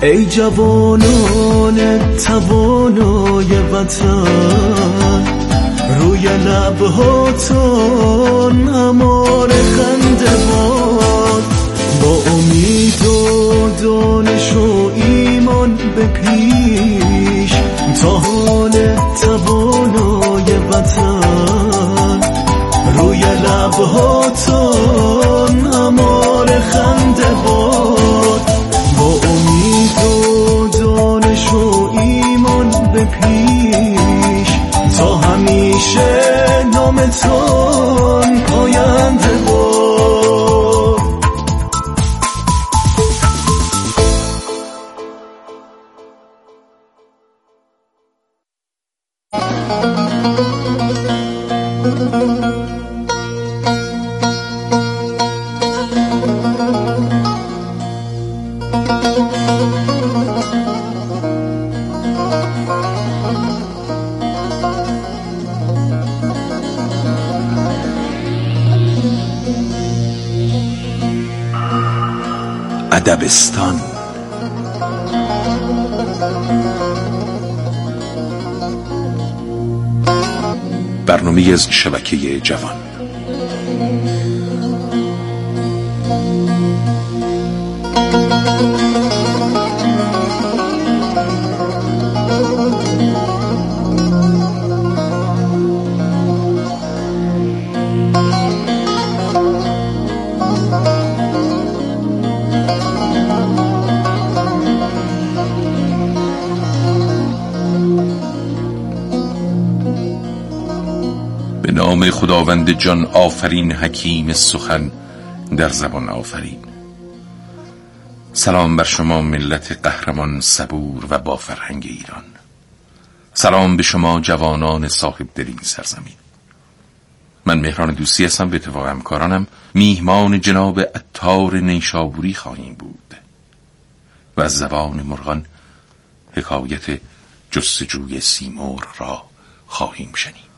ای جوانان توانای وطن، روی لبهاتون همار خنده باد، با امید و دانش و ایمان به پیش، تا حال توانای وطن، روی لبهاتون همار خنده باد، با امید و دانش و ایمان به پیش، تا همیشه نامتون پاینده باد. ادبستان. برنامه از شبکه جوان. به نام خداوند جان آفرین، حکیم سخن در زبان آفرین. سلام بر شما ملت قهرمان، صبور و با فرهنگ ایران. سلام به شما جوانان صاحب دل این سرزمین. من مهران دوستی هستم، به اتفاق همکارانم میهمان جناب عطار نیشابوری خواهیم بود و از زبان مرغان حکایت جستجوی سیمرغ را خواهیم شنید.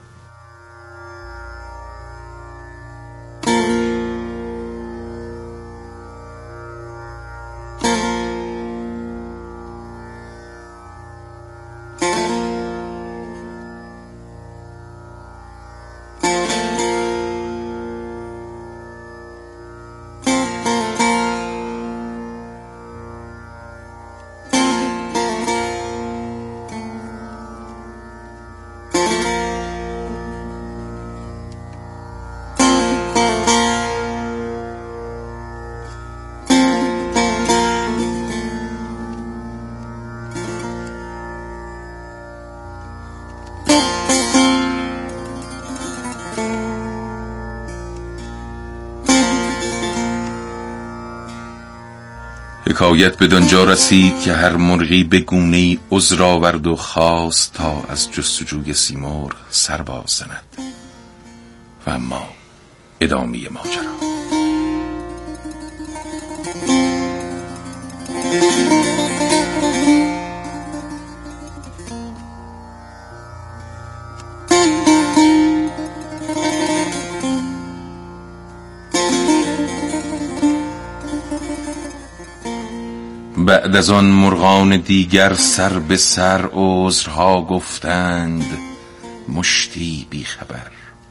حکایت بدانجا رسید که هر مرغی به گونه‌ای عذر آورد و خواست تا از جستجوی سیمرغ سر باز زند. و اما ادامه ماجرا. بعد از آن مرغان دیگر سر به سر عذرها گفتند، مشتی بی خبر.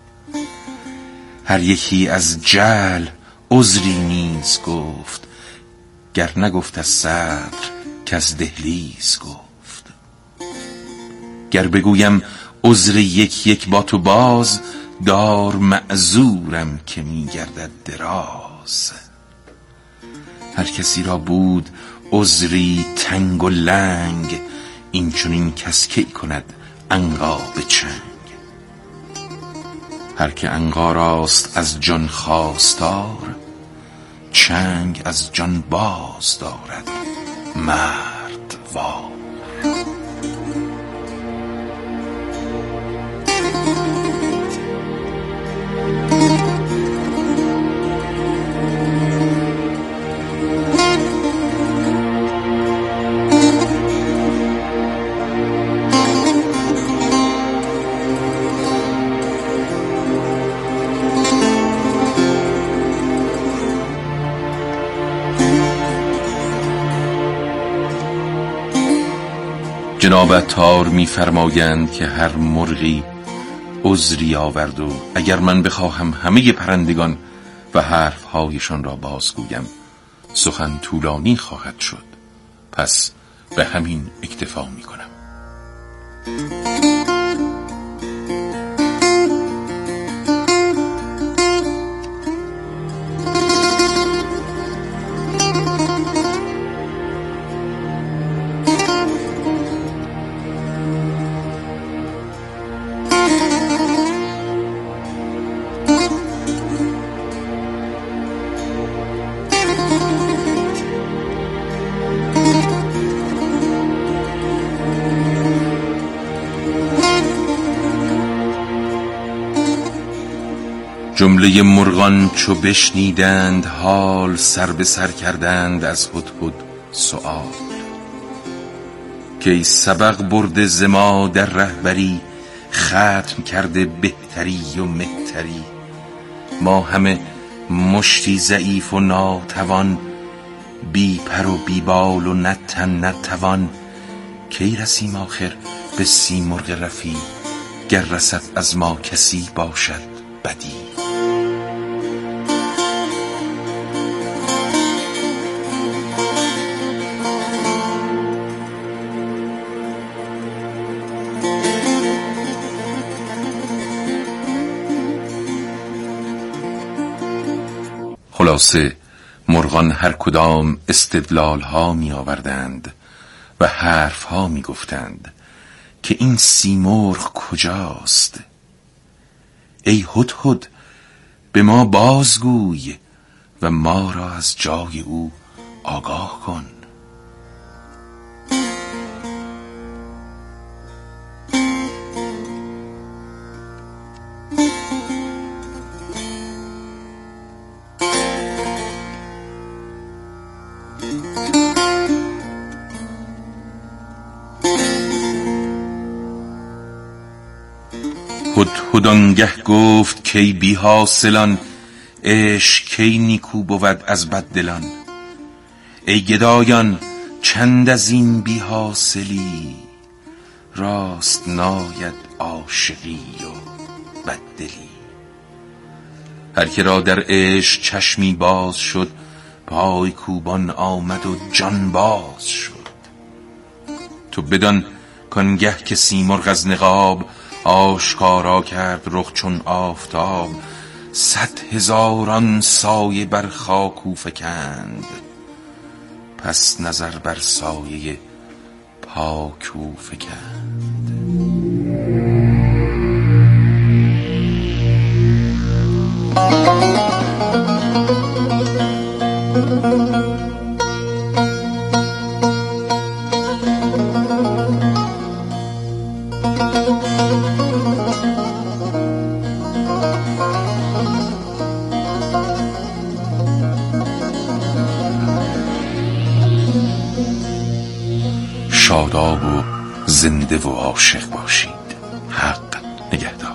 هر یکی از جهل عذری نیز گفت، گر نگفت از صدر که از دهلیز گفت. گر بگویم عذر یک یک با تو باز، دار معذورم که می گردد دراز. هر کسی را بود عذری تنگ و لنگ، این چنین کس کی کند عنقا به چنگ. هر که عنقا راست از جان خواستار، چنگ از جان باز دارد مرد وار. جناب عطار می‌فرمایند که هر مرغی عذری آورد و اگر من بخواهم همه پرندگان و حرفهایشان را بازگویم سخن طولانی خواهد شد، پس به همین اکتفا می‌کنم. جمله مرغان چو بشنیدند حال، سر به سر کردند از هدهد سؤال. که ای سبق برده ز ما در رهبری، ختم کرده بهتری و مهتری. ما همه مشتی ضعیف و ناتوان، بی پر و بی بال و نه تن نه توان. کی رسیم آخر به سیمرغ رفی، گر رسد از ما کسی باشد بدی. خلاصه مرغان هر کدام استدلال ها می آوردند و حرف ها می گفتند که این سیمرغ کجاست؟ ای هدهد به ما بازگوی و ما را از جای او آگاه کن. هدهد آنگه گفت کی بی حاصلان، عشق کی نیکو بود از بددلان. ای گدایان چند از این بی حاصلی، راست ناید عاشقی و بددلی. هر که را در عشق چشمی باز شد، پای کوبان آمد و جان باز شد. تو بدان کانگه که سیمرغ از نقاب، آشکارا کرد رخ چون آفتاب. 100,000 سایه بر خاک او فکند، پس نظر بر سایه پاک او فکند. شاداب و زنده و عاشق باشید. حق نگهدار.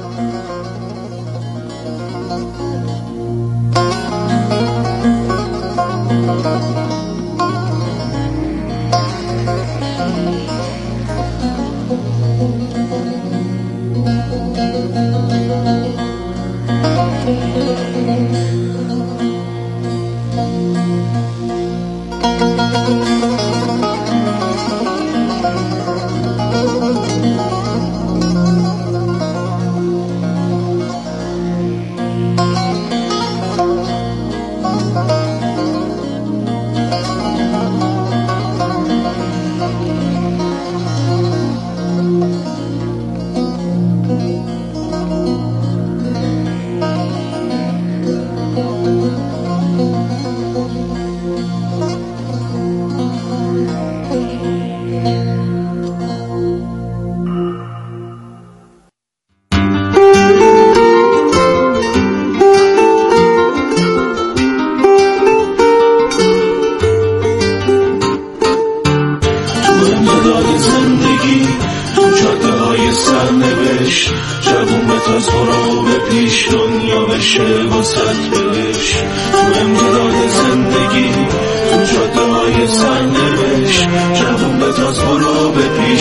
از برو به پیش دنیا بشه واسد بهش. تو امتداد زندگی تو جاده های سرنوشت، جوون بتاز برو به پیش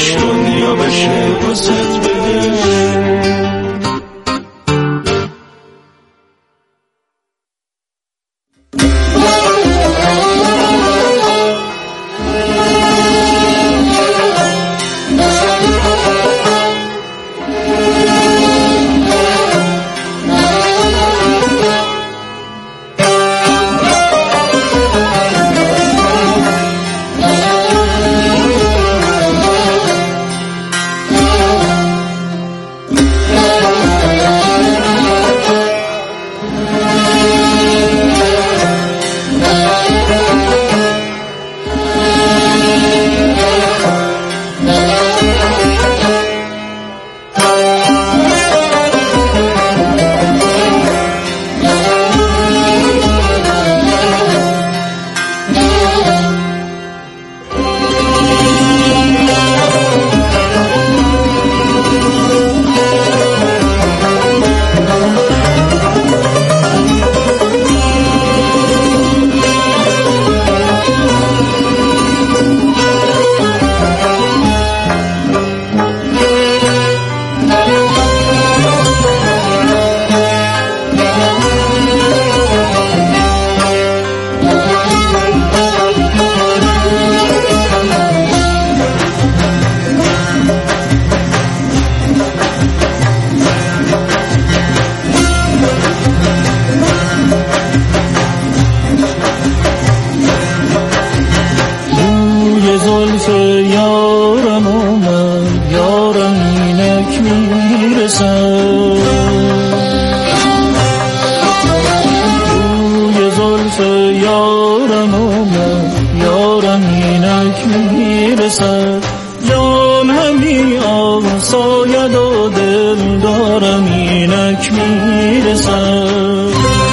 اینک میرسد. روی زلف یارم اومد، یارم اینک میرسد. جان همی آساید و دل دارم اینک میرسد.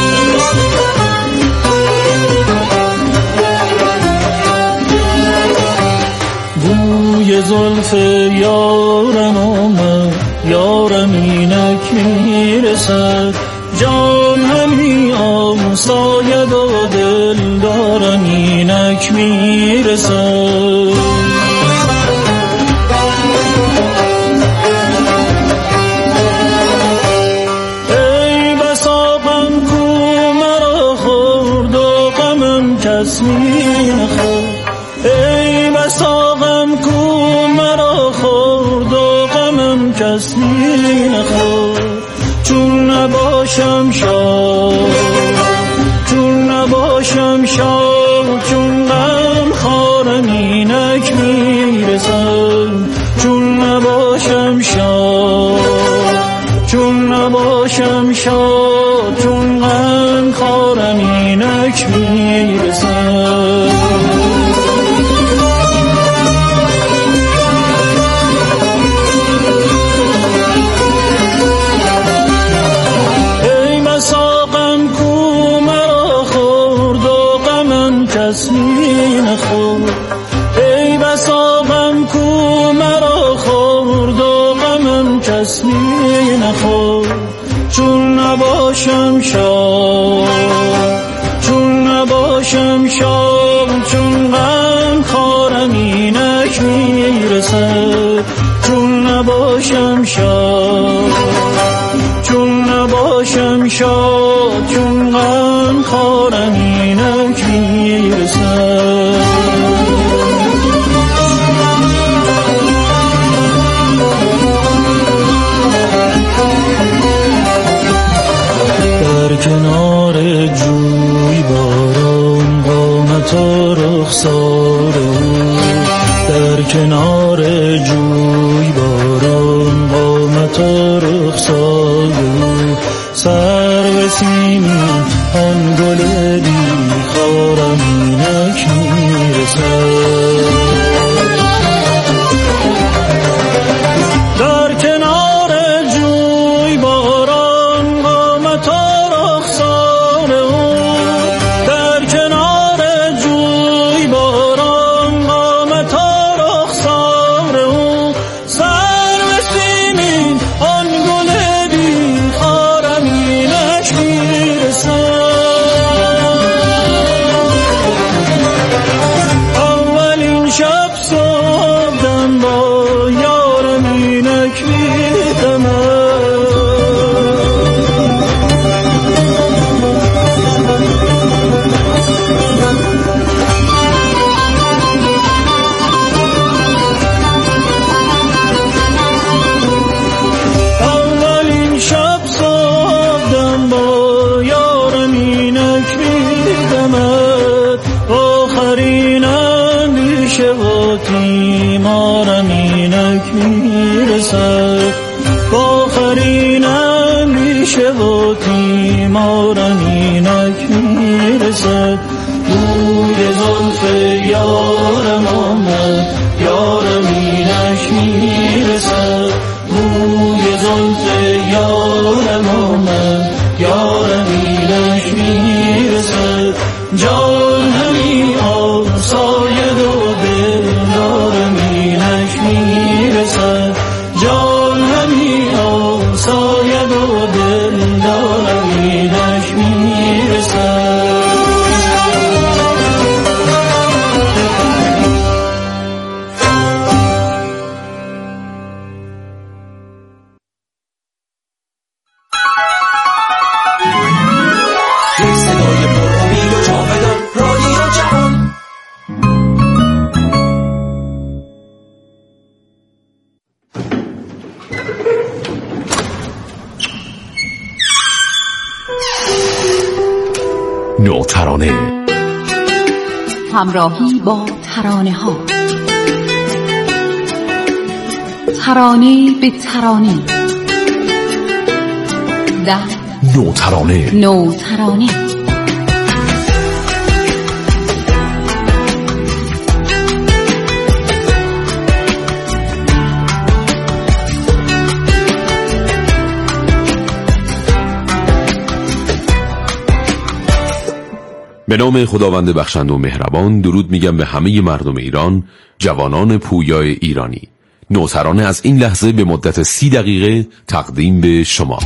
بوی زلف یارم آمد، یارم اینک میرسد. جان همی آساید و دل دارم اینک میرسد. کس می نخورد، ای بسا غم کو مرا خورد و غمم کس می نخورد. چون نباشم شاد، چون نباشم شاد، چون غم خارم اینک میرسد. چون نباشم شاد، چون نباشم شاد، چون غم خارم اینک میرسد. ای بسا غم کو مرا خورد و غمم کس می نخورد. ای بسا غم کو مرا خورد و غمم کس می نخورد. چون نباشم شاد، چون نباشم شاد، چون غم خارم اینک میرسد. چون نباشم شاد، چون نباشم شاد، چون غم خارم اینک میرسد. در کنار جوی باران قامت و رخسار او، در کنار جوی باران قامت و رخسار او. سرو سیمین آن گل بیخارم اینک میرسد. در کنار جوی باران قامت و رخسار او، در کنار جوی باران قامت و رخسار او. سرو سیمین آن گل بیخارم اینک میرسد. اولین شب صبحدم با یارم اینک میدمد. اولین شب صبحدم با یارم اینک میدمد. آخرین اندیشه و تیمارم اینک میرسد. آخرین اندیشه و تیمارم اینک میرسد. بوی زلف یارم آمد، یارم اینک میرسد. بوی زلف یارم آمد، یارم اینک میرسد. جان همی آساید و دل دارم اینک میرسد. جان همی آساید و دل دارم اینک میرسد. صدای پر امید و جاودان رادیو جهان. نوترانه همراهی با ترانه ها. ترانه به ترانه نوترانه به نام خداوند بخشنده و مهربان. درود میگم به همه مردم ایران، جوانان پویای ایرانی. نوترانه از این لحظه به مدت 30 دقیقه تقدیم به شما.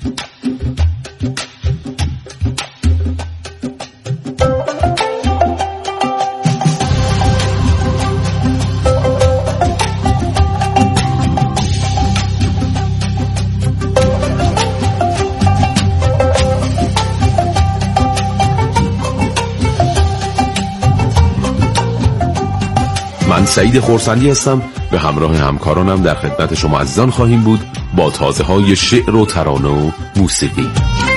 من سعید خرسندی هستم، به همراه همکارانم در خدمت شما عزیزان خواهیم بود با تازه های شعر و ترانه و موسیقی.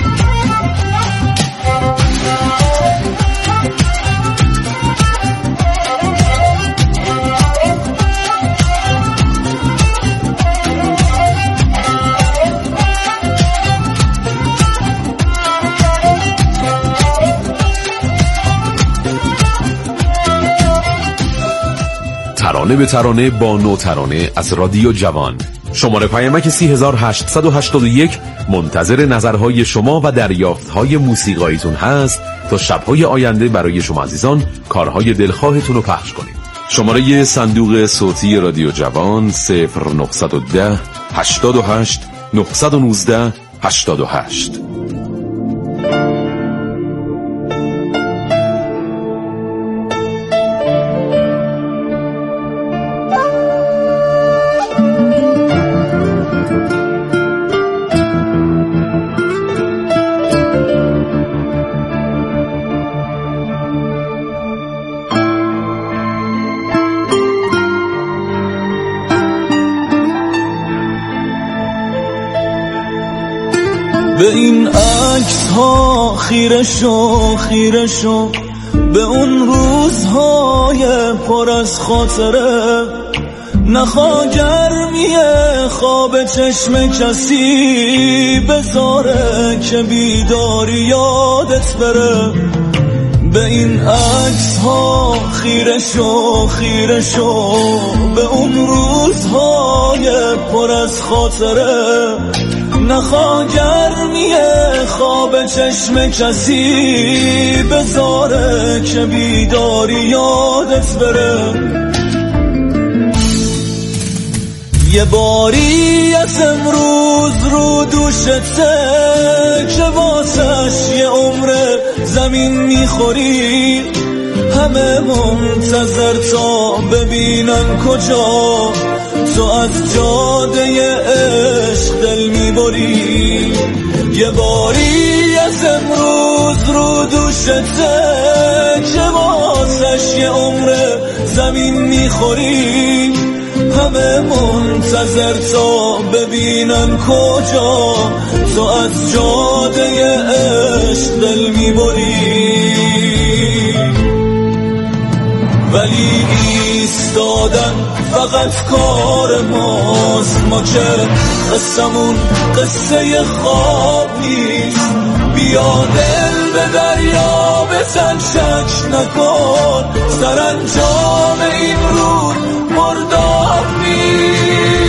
ترانه به ترانه با نوترانه از رادیو جوان. شماره پیامک 30881 منتظر نظرهای شما و دریافتهای موسیقاییتون هست تا شبهای آینده برای شما عزیزان کارهای دلخواهتون رو پخش کنیم. شماره صندوق صوتی رادیو جوان 0910 88 919 88. به این عکس ها خیره شو به اون روزهای پر از خاطره، نخوا گرمی خواب چشم کسی بذاره که بیداری یادت بره. به این عکس ها خیره شو به اون روزهای پر از خاطره، نخوا گرمی خواب چشم کسی بذاره که بیداری یادت بره. یه باری از امروز رو دوشته که واسش یه عمر زمین میخوری، همه منتظر تا ببینن کجا تو از جاده عشق دل میبری. یه باری از امروز رو دوشته که واسش یه عمر زمین میخوری، همه منتظر تا ببینن کجا تو از جاده عشق دل میبری. ولی ایستادن فقط کار ماست، ما که قصمون قصه خواب نیست. بیا دل به دریا بزن، شک نکن، سرانجام این رود مرداب نیست.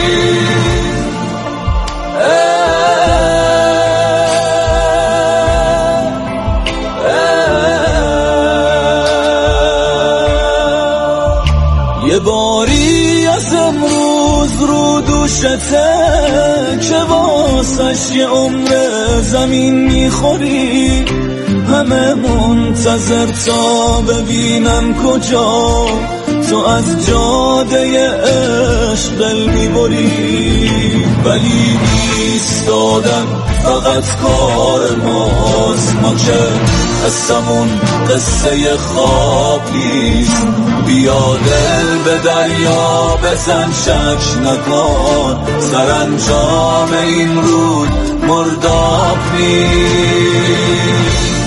یه باری از امروز رو دوشته که واسش یه عمر زمین میخوری، همه منتظر تا ببینن کجا تو از جاده عشق دل میبری. ولی ایستادن فقط کار ماست، ما که قصمون قصه خواب نیست. بیا دل به دریا بزن، شک نکن، سرانجام این رود مرداب نیست.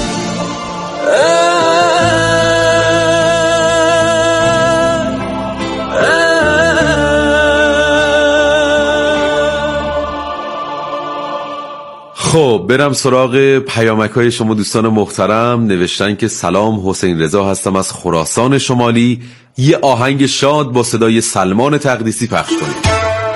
خب برم سراغ پیامک‌های شما دوستان محترم. نوشتن که سلام، حسین رضا هستم از خراسان شمالی، یه آهنگ شاد با صدای سلمان تقدیسی پخش کنید.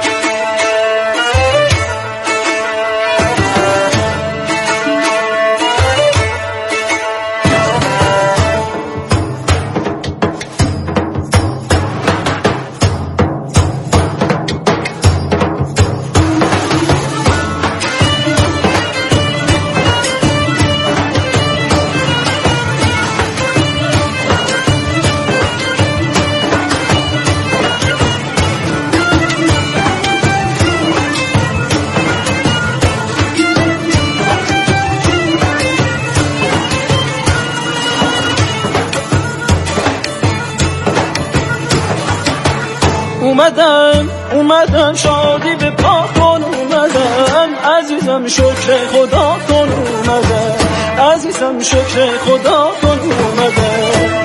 اومدم شادی به پا کن، اومدم عزیزم شکر خدا کن، اومدم عزیزم شکر خدا کن، اومدم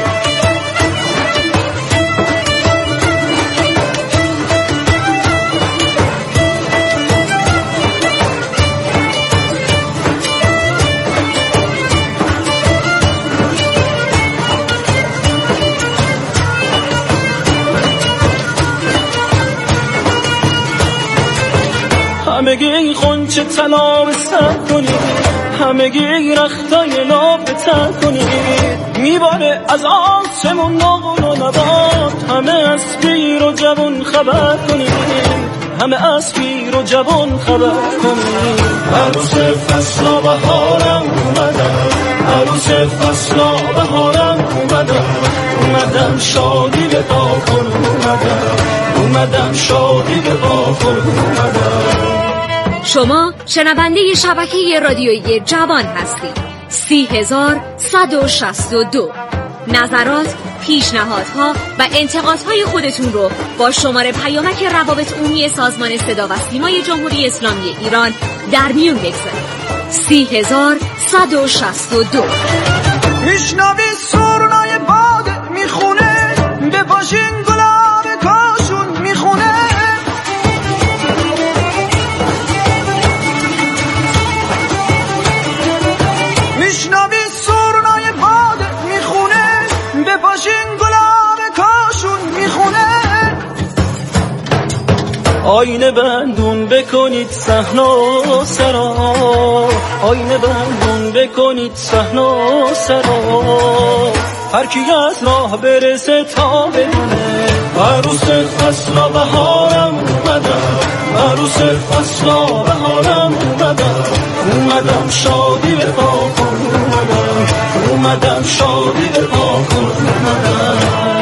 همگی خونچه طلا به سر کنید، همگی رختای لاب به تر کنید، میباره از آسمون نقل و نبات، همه از پیر و جوان خبر کنید، همه از پیر و جوان خبر کنید. عروس فصلا بهارم اومدم، عروس فصلا بهارم اومدم شادی به پا کن، اومدم شادی به پا کن، اومدم. شما شنونده شبکه رادیویی جوان هستید. 30162 نظرات، پیشنهادها و انتقادهای خودتون رو با شماره پیامک روابط عمومی سازمان صدا و سیمای جمهوری اسلامی ایران در میون بگذارید. 30162. میشنوی سرنای باد میخونه، بپاشین گلاب کاشون میخونه، میشنوی سرنای باد میخونه، بپاشین گلاب کاشون میخونه. آینه بندون بکنید صحن و سرا، آینه بندون بکنید صحن و سرا، هر کی از راه برسه تا بدونه. عروس فصلا بهارم اومدم، عروس فصلا بهارم اومدم شادی به پا کن، اومدم شادی به پا کن، اومدم.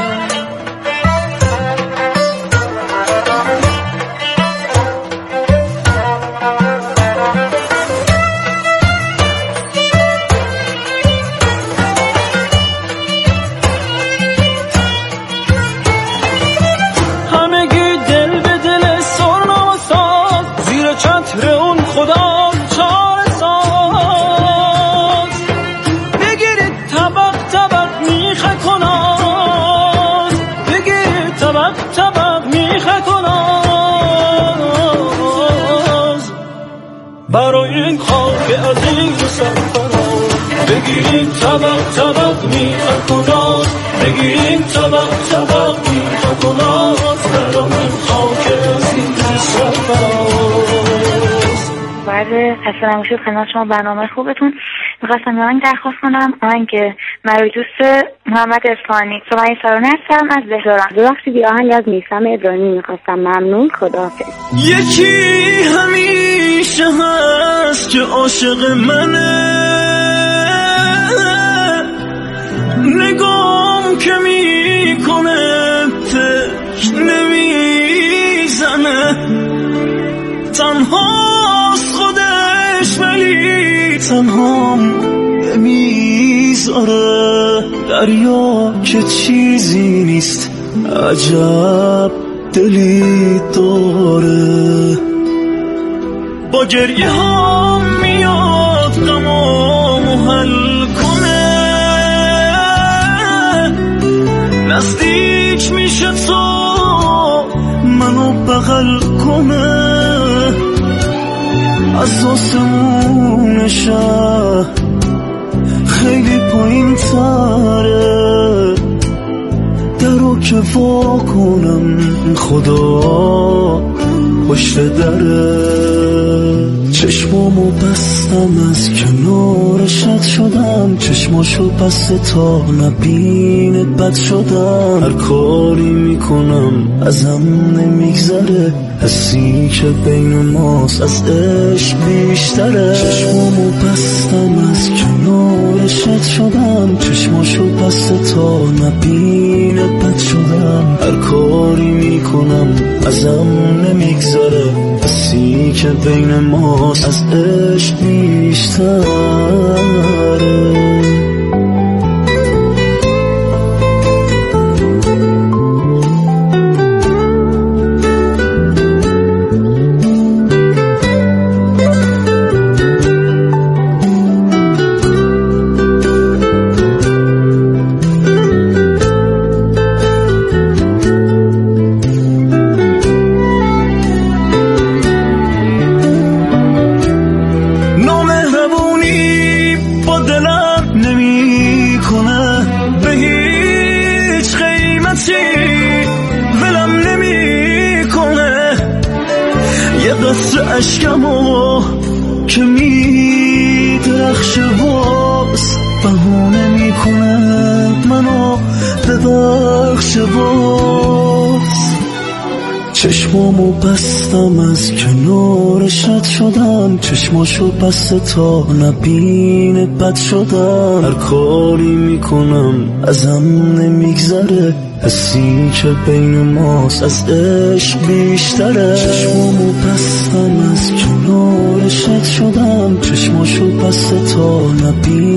برای این خاک عزیز سرفراز بگیریم طبق میخه کناز، بگیریم طبق میخه کناز، برای این خاک عزیز سرفراز. بعد خسته نباشید خدمت شما، برنامه خوبتون. میخواستم یه درخواست کنم، آهنگ مرا دوست محمد اصفهانی. من سارانه هستم از تهران. وقتی بی آهنگ از میثم ابراهیمی میخواستم. ممنون، خداحافظ. یکی همیشه هست که عاشق منه، نگام که میکنه فکر نمیزنه، تنهاست خودش ولی تنهام نمیذاره، دریا که چیزی نیست عجب دلی داره، با گریه ها میاد غمامو حل کنه، نزدیک میشه تا منو بغل کنه، از آسمون شهر خیلی پایین تره. درو که وا کنم خدا پشت دره. چشمامو بستم از کنارشت شدم، چشماشو بسته تا نبینت بد شدم. هر کاری میکنم ازم نمیگذره، حسی که بین ماست از عشق بیشتره. چشمامو بستم از کنارشت شدم، چشماشو بسته تا نبینت بد شدم. هر کاری میکنم ازم نمیگذره، حسی که بین ماست از عشق بیشتره. عشقمو که میدرخشه باز بهونه میکنه منو ببخشه باز. چشمامو بستم از کنارشت شدم، چشماشو بسته تا نبینت بد شدم. هر کاری میکنم ازم نمیگذره، حسی که بین ماست از عشق بیشتره. چشمامو بستم از کنارشت شدم، چشماشو بسته تا نبینت